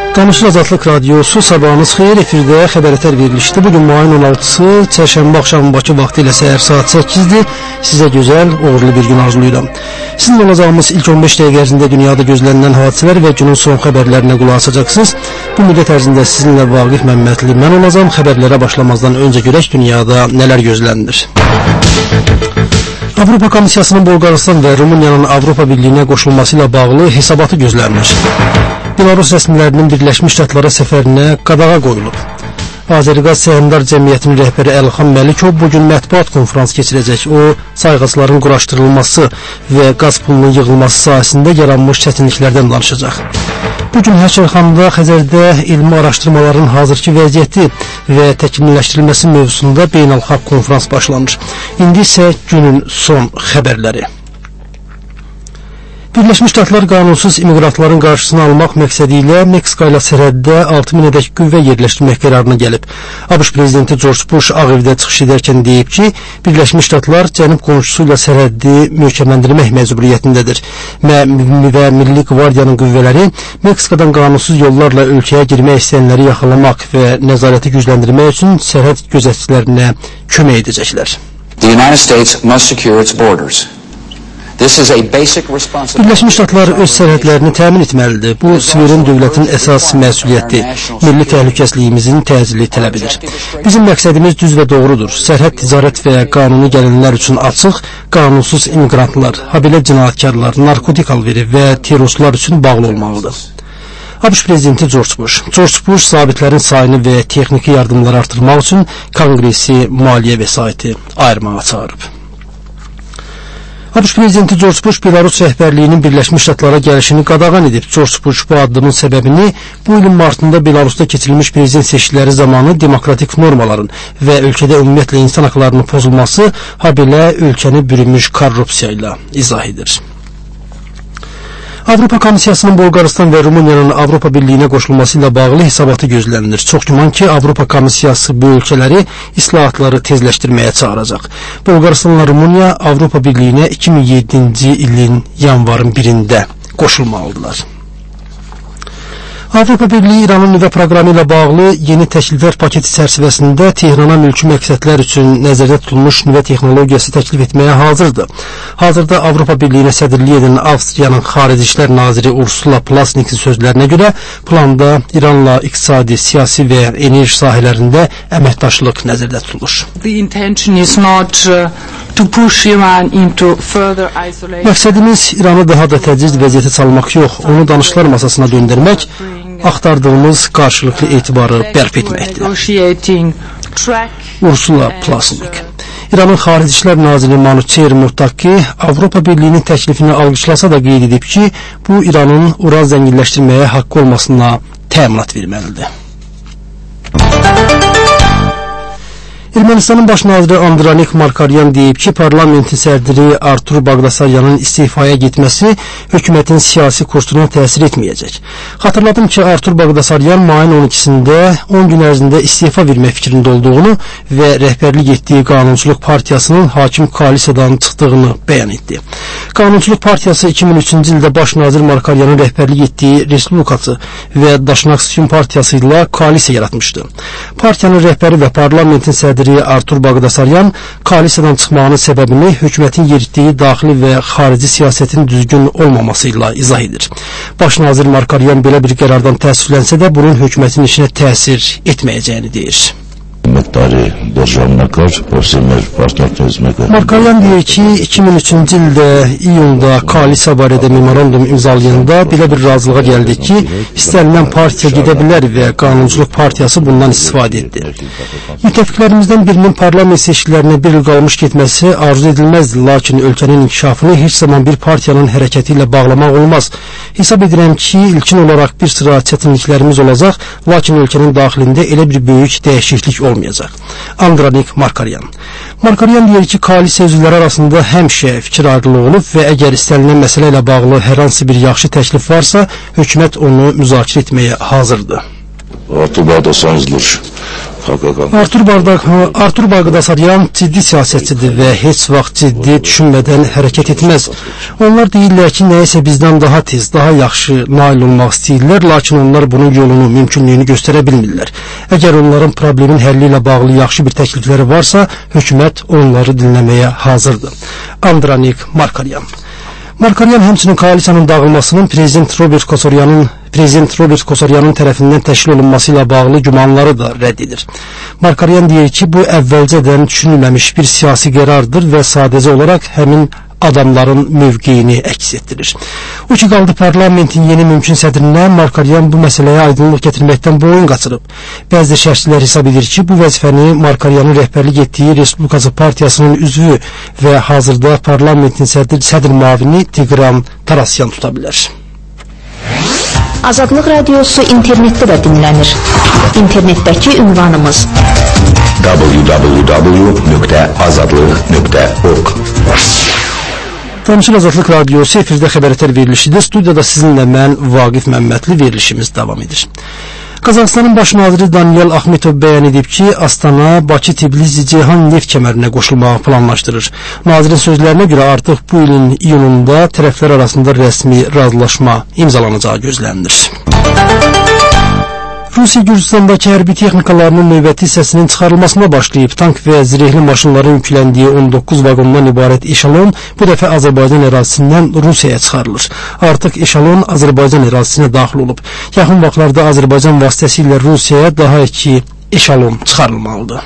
Qamuslu Azadlıq Radiosu, sabahınız xeyir, efirdə xəbərətər verilişdir. Bugün mayın 16-sı, çərşənbə axşamı Bakı vaxtı ilə səhər saat 8-dir. Sizə gözəl, uğurlu bir gün arzulayıram. Sizin olacağımız ilk 15 dəqiqə ərzində dünyada gözlənilən hadisələr və günün son xəbərlərinə qulaq asacaqsınız. Bu müddət ərzində sizinlə Vaqif Məmmədli mən olacağım. Xəbərlərə başlamazdan öncə görək dünyada nələr gözlənilir. Avropa Komissiyasının Bolqarıstan və Rumıniyanın Avropa Birliyinə qoşulması ilə bağlı hesabatı gözlənir. Belarus rəsmilərinin Birləşmiş Ştatlara səfərinə qadağa qoyulub. Azəriqaz Səhmdar Cəmiyyətinin rəhbəri Əlxan Məlikov bugün mətbuat konferans keçirəcək. O, sayğacların quraşdırılması və qaz pulunun yığılması sahəsində yaranmış çətinliklərdən danışacaq. Bugün Həşərxanda Xəzərdə elmi araşdırmaların hazırki vəziyyəti və təkmilləşdirilməsi mövzusunda beynəlxalq konferans başlanır. İndi isə günün son xəbərləri. Birləşmiş Ştatlar qanunsuz immiqrantların qarşısını almaq məqsədi ilə Meksika ilə sərhəddə 6000 ədək qüvvə yerləşdirmək qərarına gəlib. ABŞ prezidenti George Bush Ağ Evdə çıxış edərkən deyib ki, Birləşmiş Ştatlar cənub qonşusu ilə sərhəddi möhkəmləndirmək məcburiyyətindədir və Milli Qvardiyanın qüvvələri Meksikadan qanunsuz yollarla ölkəyə girmək istəyənləri yaxalamaq və nəzarəti gücləndirmək üçün sərhəd gözətçilərinə kömək edəcəklər. The United States must secure its borders. Birləşmiş Ştatlar öz sərhədlərini təmin etməlidir. Bu, suveren dövlətin əsas məsuliyyətidir. Milli təhlükəsizliyimizin təcili tələbidir. Bizim məqsədimiz düz və doğrudur. Sərhəd ticarət və qanuni gələnlər üçün açıq, qanunsuz immiqrantlar, habelə cinayətkarlar, narkotik alveri və terroristlər üçün bağlı olmalıdır. ABŞ prezidenti George Bush zabitlərin sayını və texniki yardımları artırmaq üçün Konqresi maliyyə vəsaiti ayırmağa çağırıb. ABŞ prezidenti George Bush Belarus rəhbərliyinin Birləşmiş Ştatlara gəlişini qadağan edib. George Bush bu addımın səbəbini bu ilin martında Belarusda keçirilmiş prezident seçkiləri zamanı demokratik normaların və ölkədə ümumiyyətlə insan haqlarının pozulması, habelə ölkəni bürünmüş korrupsiya ilə izah edir. Avropa Komissiyasının Bolqarıstan və Rumıniyanın Avropa Birliyinə qoşulması ilə bağlı hesabatı gözlənilir. Çox güman ki, Avropa Komissiyası bu ölkələri islahatları tezləşdirməyə çağıracaq. Bolqarıstan və Rumıniya Avropa Birliyinə 2007-ci ilin yanvarın 1-də qoşulmalıdırlar. Avropa Birliyi İranın nüvə proqramı ilə bağlı yeni təkliflər paketi çərçivəsində Tehrana mülki məqsədlər üçün nəzərdə tutulmuş nüvə texnologiyası təklif etməyə hazırdır. Hazırda Avropa Birliyinə sədrlik edən Avstriyanın Xarici İşlər Naziri Ursula Plasnikin sözlərinə görə planda İranla iqtisadi, siyasi və enerji sahələrində əməkdaşlıq nəzərdə tutulur. Məqsədimiz İranı daha da təciz vəziyyətə salmaq yox, onu danışıqlar masasına döndərmək, axtardığımız qarşılıqlı etibarı bərpa etməkdir. Ursula Plasnik. İranın Xarici İşlər Naziri Manuçer Murtaki Avropa Birliyinin təklifini alqışlasa da qeyd edib ki, bu İranın uran zənginləşdirməyə haqqı olmasına təminat verməlidir. Ermənistanın baş naziri Andranik Markaryan deyib ki, parlamentin sədri Artur Baqdasaryanın istifaya getməsi hökumətin siyasi kursuna təsir etməyəcək. Xatırladım ki, Artur Baqdasaryan mayın 12-sində 10 gün ərzində istifa vermək fikrində olduğunu və rəhbərlik etdiyi Qanunçuluq Partiyasının hakim koalisiyadan çıxdığını bəyan etdi. Qanunçuluq Partiyası 2003-cü ildə baş nazir Markaryanın rəhbərlik etdiyi Respublikası və Daşnaqsiyun Partiyası ilə koalisiya yaratmışdı. Partiyanın rəhbəri və parlamentin sədri Artur Baqdasaryan koalisiyadan çıxmağının səbəbini hökumətin yeritdiyi daxili və xarici siyasətin düzgün olmaması ilə izah edir. Baş nazir Markaryan belə bir qərardan təəssüflənsə də bunun hökumətin işinə təsir etməyəcəyini deyir. Markaryan deyir ki, 2003-cü ildə iyunda koalisiya barədə memorandum imzalayanda belə bir razılığa gəldik ki, istənilən partiya gedə bilər və Qanunçuluq Partiyası bundan istifadə etdi. Müttəfiqlərimizdən birinin parlament seçkilərinə bir il qalmış getməsi arzu edilməzdir, lakin ölkənin inkişafını heç zaman bir partiyanın hərəkəti ilə bağlamaq olmaz. Hesab edirəm ki, ilkin olaraq bir sıra çətinliklərimiz olacaq, lakin ölkənin daxilində elə bir böyük dəyişiklik olmayacaq. Andranik Markaryan. Markaryan deyir ki, koalisiya üzvləri arasında həmişə fikir ayrılığı olub və əgər istənilən məsələ ilə bağlı hər hansı bir yaxşı təklif varsa, hökumət onu müzakirə etməyə hazırdır. Artur Baqdasaryan ciddi siyasətçidir və heç vaxt ciddi düşünmədən hərəkət etməz. Onlar deyirlər ki, nəyəsə bizdən daha tez, daha yaxşı nail olmaq istəyirlər, lakin onlar bunun yolunu, mümkünlüyünü göstərə bilmirlər. Əgər onların problemin həlli ilə bağlı yaxşı bir təklifləri varsa, hökumət onları dinləməyə hazırdır. Andranik Markaryan. Markaryan həmçinin koalisiyanın dağılmasının Prezident Robert Kosaryanın tərəfindən təşkil olunması ilə bağlı gümanları da rədd edir. Markaryan deyir ki, bu əvvəlcədən düşünülməmiş bir siyasi qərardır və sadəcə olaraq həmin adamların mövqeyini əks etdirir. O ki, qaldı parlamentin yeni mümkün sədrinə, Markaryan bu məsələyə aydınlıq gətirməkdən boyun qaçırıb. Bəzi şərhçilər hesab edir ki, bu vəzifəni Markaryanın rəhbərlik etdiyi Respublikacı Partiyasının üzvü və hazırda parlamentin sədr müavini Tigran Tarasyan tuta bilər. Azadlıq Radiosu internetdə də dinlənir. İnternetdəki ünvanımız www.azadlıq.org. Təmsil Azadlıq Radiosu efirdə xəbərətər verilişidir. Studiyada sizinlə mən Vaqif Məmmədli verilişimiz davam edir. Qazaxıstanın baş naziri Daniel Axmetov bəyan edib ki, Astana, Bakı, Tbilisi, Ceyhan neft kəmərinə qoşulmağı planlaşdırır. Nazirin sözlərinə görə artıq bu ilin iyununda tərəflər arasında rəsmi razılaşma imzalanacağı gözlənilir. Rusiya Gürcüstandakı hərbi texnikalarının növbəti hissəsinin çıxarılmasına başlayıb. Tank və zirehli maşınların yükləndiyi 19 vaqondan ibarət eşalon bu dəfə Azərbaycan ərazisindən Rusiyaya çıxarılır. Artıq eşalon Azərbaycan ərazisinə daxil olub. Yaxın vaxtlarda Azərbaycan vasitəsilə Rusiyaya daha 2 eşalon çıxarılmalıdır.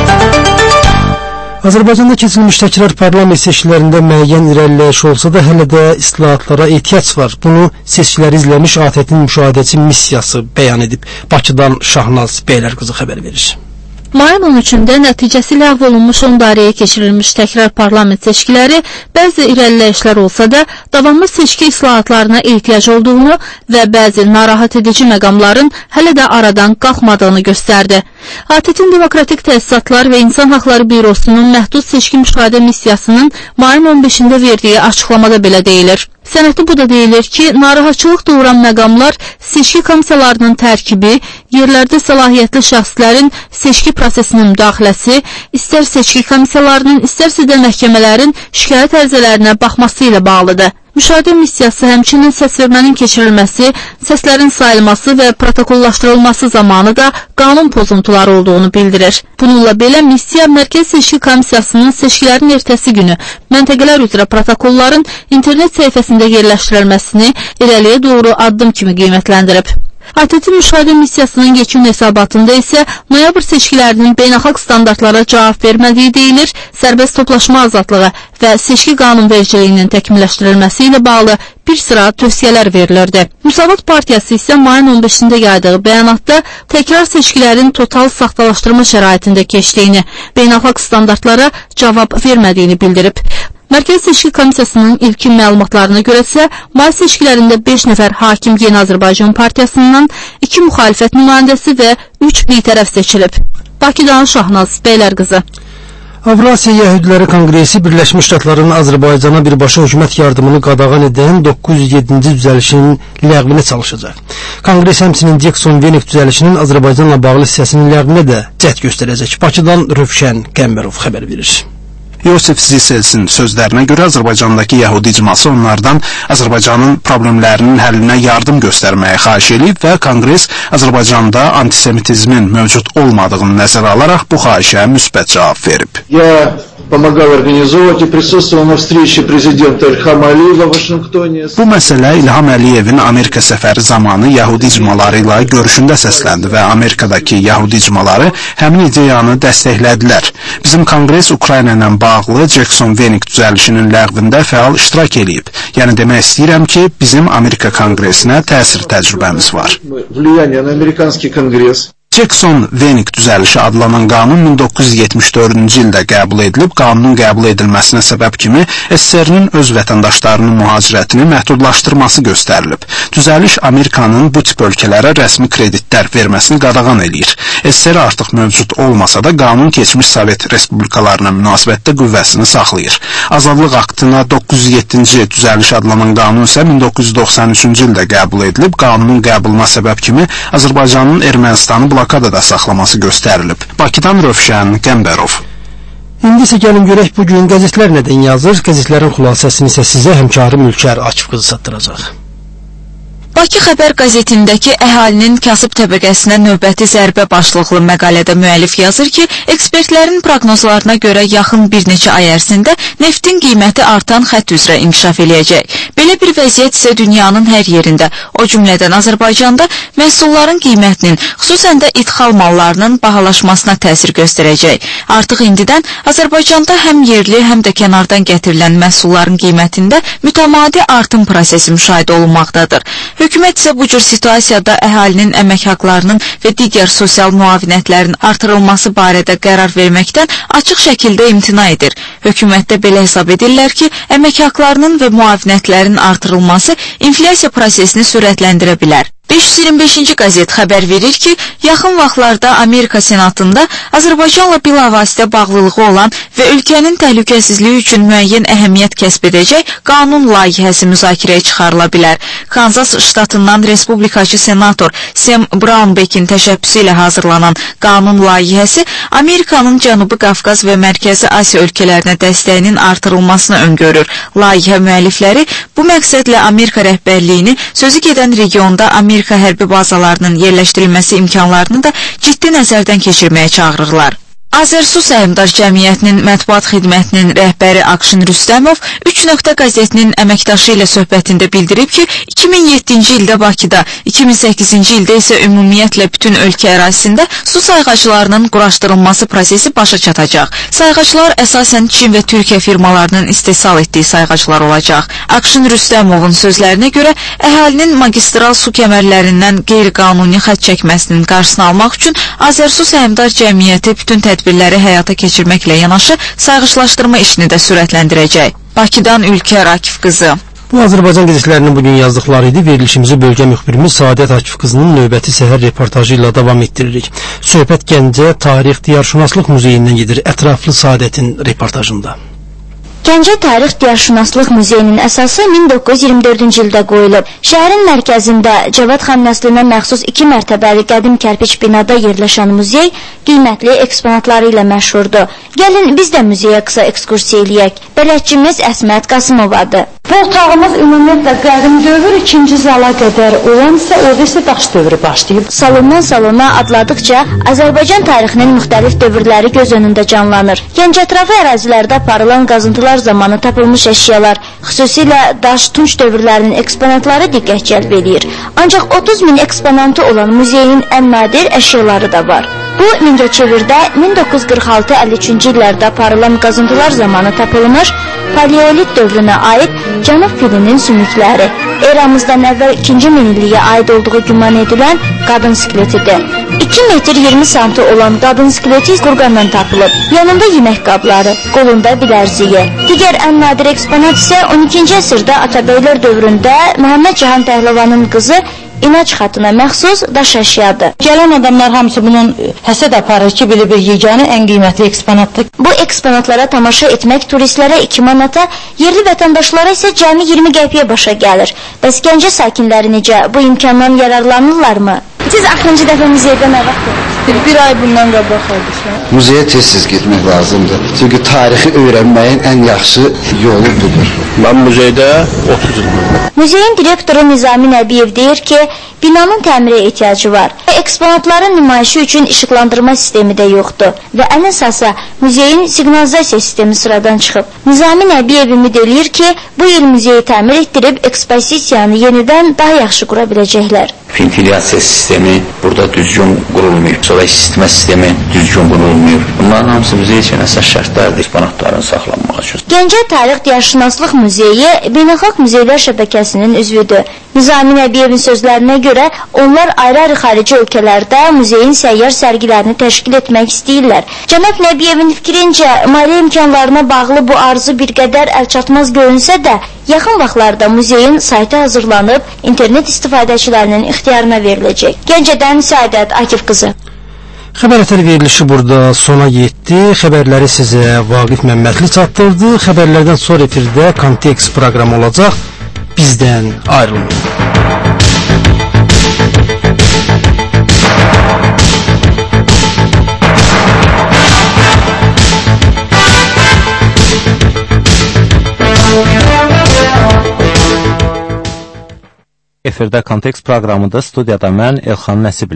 Azərbaycanda keçirilmiş təkrar parlament seçkilərində müəyyən irəliləyiş olsa da hələ də islahatlara ehtiyac var. Bunu seçkiləri izləmiş ATƏT-in müşahidəçi missiyası bəyan edib. Bakıdan Şahnaz Beylərqızı xəbər verir. Mayın 13-də nəticəsi ləğv olunmuş 10 dairəyə keçirilmiş təkrar parlament seçkiləri bəzi irəliləyişlər olsa da, davamlı seçki islahatlarına ehtiyac olduğunu və bəzi narahat edici məqamların hələ də aradan qalxmadığını göstərdi. ATƏT-in Demokratik Təsisatlar və İnsan Haqları Bürosunun məhdud seçki müşahidə missiyasının mayın 15-də verdiyi açıqlamada belə deyilir. Sənəddə bu da deyilir ki, narahatçılıq doğuran məqamlar seçki komissiyalarının tərkibi, yerlərdə səlahiyyətli şəxslərin seçki prosesinin müdaxiləsi, istər seçki komissiyalarının, istərsə də məhkəmələrin şikayət ərizələrinə baxması ilə bağlıdır. Müşahidə missiyası həmçinin səsvermənin keçirilməsi, səslərin sayılması və protokollaşdırılması zamanı da qanun pozuntuları olduğunu bildirir. Bununla belə missiya Mərkəz Seçki Komissiyasının seçkilərin ertəsi günü məntəqələr üzrə protokolların internet səhifəsində yerləşdirilməsini irəliyə doğru addım kimi qiymətləndirib. ATƏT-in müşahidə missiyasının yekun hesabatında isə noyabr seçkilərinin beynəlxalq standartlara cavab vermədiyi deyilir, sərbəst toplaşma azadlığı və seçki qanunvericiliyinin təkmilləşdirilməsi ilə bağlı bir sıra tövsiyələr verilirdi. Müsavat Partiyası isə mayın 15-də yaydığı bəyanatda təkrar seçkilərin total saxtalaşdırma şəraitində keçdiyini, beynəlxalq standartlara cavab vermədiyini bildirib. Mərkəz Seçki Komissiyasının ilkin məlumatlarına görə isə may seçkilərində 5 nəfər hakim Yeni Azərbaycan Partiyasından, 2 müxalifət nümayəndəsi və 3 bitərəf seçilib. Bakıdan Şahnaz Beylərqızı. Avrasiya Yəhudləri Konqresi Birləşmiş Ştatların Azərbaycana birbaşa hökumət yardımını qadağan edən 907-ci düzəlişinin ləğvinə çalışacaq. Konqres həmçinin Jackson-Venik düzəlişinin Azərbaycanla bağlı hissəsinin ləğvinə də cəhd göstərəcək. Bakıdan Rövşən Qəmbərov xəbər verir. Yosif Ziselsin sözlərinə görə Azərbaycandakı yəhudi icması onlardan Azərbaycanın problemlərinin həllinə yardım göstərməyə xahiş edib və Konqres Azərbaycanda antisemitizmin mövcud olmadığını nəzərə alaraq bu xahişə müsbət cavab verib. Помогал организовывать и присутствовал на встрече президента Ильхама Алиева в Вашингtoне. Bu məsələ İlham Əliyevin Amerika səfəri zamanı yəhudi icmaları ilə görüşündə səsləndi və Amerikadakı yəhudi icmaları həmin ideyanı dəstəklədilər. Bizim Konqres Ukrayna ilə bağlı Jackson-Venik düzəlişinin ləğvində fəal iştirak edib. Yəni demək istəyirəm ki, bizim Amerika Konqresinə təsir təcrübəmiz var. Влияние на американский конгресс. Jackson-Venik düzəlişi adlanan qanun 1974-cü ildə qəbul edilib, qanunun qəbul edilməsinə səbəb kimi SSR-nin öz vətəndaşlarının mühacirətini məhdudlaşdırması göstərilib. Düzəliş Amerikanın bu tip ölkələrə rəsmi kreditlər verməsini qadağan edir. SSR artıq mövcud olmasa da qanun keçmiş Sovet respublikalarına münasibətdə qüvvəsini saxlayır. Azadlıq aktına 907-ci düzəliş adlanan qanun isə 1993-cü ildə qəbul edilib, qanunun qəbuluna səbəb kimi Azərbaycanın Ermənistanı blokadada saxlaması göstərilib. Bakıdan Rövşən Qəmbərov. İndi isə gəlin görək bugün qəzetlər nədən yazır? Qəzetlərin xülasəsini isə sizə həmkarım Ülkər Akif qızı çatdıracaq. Bakı Xəbər qəzetindəki əhalinin kasıb təbəqəsinə növbəti zərbə başlıqlı məqalədə müəllif yazır ki, ekspertlərin proqnozlarına görə yaxın bir neçə ay ərzində neftin qiyməti artan xətt üzrə inkişaf eləyəcək. Belə bir vəziyyət isə dünyanın hər yerində, o cümlədən Azərbaycanda məhsulların qiymətinin, xüsusən də idxal mallarının bahalaşmasına təsir göstərəcək. Artıq indidən Azərbaycanda həm yerli, həm də kənardan gətirilən məhsulların qiymətində mütəmadi artım prosesi müşahidə olunmaqdadır. Hökumət isə bu cür situasiyada əhalinin əmək haqlarının və digər sosial müavinətlərin artırılması barədə qərar verməkdən açıq şəkildə imtina edir. Hökumətdə belə hesab edirlər ki, əmək haqlarının və müavinətlərin artırılması inflyasiya prosesini sürətləndirə bilər. 525-ci qəzet xəbər verir ki, yaxın vaxtlarda Amerika Senatında Azərbaycanla bilavasitə bağlılığı olan və ölkənin təhlükəsizliyi üçün müəyyən əhəmiyyət kəsb edəcək qanun layihəsi müzakirəyə çıxarıla bilər. Kansas ştatından respublikaçı senator Sam Brownbackin təşəbbüsü ilə hazırlanan qanun layihəsi Amerikanın Cənubi Qafqaz və Mərkəzi Asiya ölkələrinə dəstəyinin artırılmasını öngörür. Layihə müəllifləri bu məqsədlə Amerika rəhbərliyini sözü gedən regionda Amerika hərbi bazalarının yerləşdirilməsi imkanlarını da ciddi nəzərdən keçirməyə çağırırlar. Azərsu Səhmdar Cəmiyyətinin mətbuat xidmətinin rəhbəri Akşin Rüstəmov 3 nöqtə qəzetinin əməkdaşı ilə söhbətində bildirib ki, 2007-ci ildə Bakıda, 2008-ci ildə isə ümumiyyətlə bütün ölkə ərazisində su sayğaclarının quraşdırılması prosesi başa çatacaq. Sayğaclar əsasən Çin və Türkiyə firmalarının istehsal etdiyi sayğaclar olacaq. Akşin Rüstəmovun sözlərinə görə əhalinin magistral su kəmərlərindən qeyri-qanuni xətt çəkməsinin qarşısını almaq üçün Azərsu Səhmdar Cəmiyyəti bütün tədbirləri həyata keçirməklə yanaşı sayğıclaşdırma işini də sürətləndirəcək. Bakıdan Ülkər Akif qızı. Bu Azərbaycan qəzetlərinin bugün yazdıqları idi. Verilişimizi bölgə müxbirimiz Saadət Akif qızının növbəti səhər reportajı ilə davam etdiririk. Söhbət Gəncə Tarix Diyarşünaslıq Muzeyindən gedir. Ətraflı Saadətin reportajında. Gəncə Tarix Diyarşünaslıq Muzeyinin əsası 1924-cü ildə qoyulub. Şəhərin mərkəzində Cavad xan nəslinə məxsus 2 mərtəbəli qədim kərpiç binada yerləşən muzey qiymətli eksponatları ilə məşhurdur. Gəlin biz də muzeyə qısa ekskursiya eləyək. Bələdçimiz Əsmət Qasımovadır. Bu otağımız ümumiyyətlə qədim dövr 2-ci zala qədər olansa, orada isə daş dövrü başlayıb. Salondan salona adladıqca Azərbaycan tarixinin müxtəlif dövrləri göz önündə canlanır. Gəncə ətrafı ərazilərdə aparılan qazıntılar zamanı tapılmış əşyalar, xüsusilə daş tunç dövrlərinin eksponatları diqqət cəlb edir. Ancaq 30 min eksponatı olan muzeyin ən nadir əşyaları da var. Bu, Mingəçevirdə 1946-53-cü illərdə aparılan qazıntılar zamanı tapılmış paleolit dövrünə aid cənub filinin sümükləri, eramızdan əvvəl 2-ci minilliyə aid olduğu güman edilən qadın skeletidir. 2 metr 20 santı olan qadın skeleti qurğandan tapılıb. Yanında yemək qabları, qolunda bilərziyi. Digər ən nadir eksponat isə 12-ci əsrdə Atabeylər dövründə Məhəmməd Cahan Pəhləvanın qızı İnac xatına məxsus daş əşyadır. Gələn adamlar hamısı bunun həsəd aparır ki, belə bir yeganə ən qiymətli eksponatdır. Bu eksponatlara tamaşa etmək turistlərə 2 manata, yerli vətəndaşlara isə cəmi 20 qəpiyə başa gəlir. Bəs Gəncə sakinləri necə? Bu imkandan yararlanırlarmı? Siz axırıncı dəfə muzeydə nə vaxt görürsünüz? Bir ay bundan qabaq oldu. Muzeyə tez-tez getmək lazımdır. Çünki tarixi öyrənməyin ən yaxşı yolu budur. Mən muzeydə 30 ildir. Muzeyin direktoru Nizami Nəbiyev deyir ki, binanın təmirə ehtiyacı var. Eksponatların nümayişi üçün işıqlandırma sistemi də yoxdur və ən əsası muzeyin siqnalizasiya sistemi sıradan çıxıb. Nizami Nəbiyev ümid eləyir ki, bu il muzeyi təmir etdirib ekspozisiyanı yenidən daha yaxşı qura biləcəklər. Ventiliasiya sistemi burada düzgün qurulmuyub, sonra isitmə sistemi düzgün qurulmuyub. Bunların hamısı muzey üçün əsas şərtlərdir eksponatların saxlanmaq üçün. Gəncə Tarix Diyarşünaslıq Muzeyi Beynəlxalq Muzeylər şəbəkəsinin üzvüdür. Nizami Nəbiyevin sözlərinə görə onlar ayrı-ayrı xarici ölkələrdə muzeyin səyyar sərgilərini təşkil etmək istəyirlər. Cənab Nəbiyevin fikrincə, maliyyə imkanlarına bağlı bu arzu bir qədər əlçatmaz görünsə də, yaxın vaxtlarda muzeyin saytı hazırlanıb, internet istifadəçilərinin ixtiyarına veriləcək. Gəncədən Saadət Akif qızı. Xəbər ətəri verilişi burada sona yetdi. Xəbərləri sizə Vaqif Məmmədli çatdırdı. Xəbərlərdən sonra efirdə Kontekst proqramı olacaq. Bizdən ayrılmayın. Efirdə Kontekst proqramında studiyada mən Elxan Nəsibli.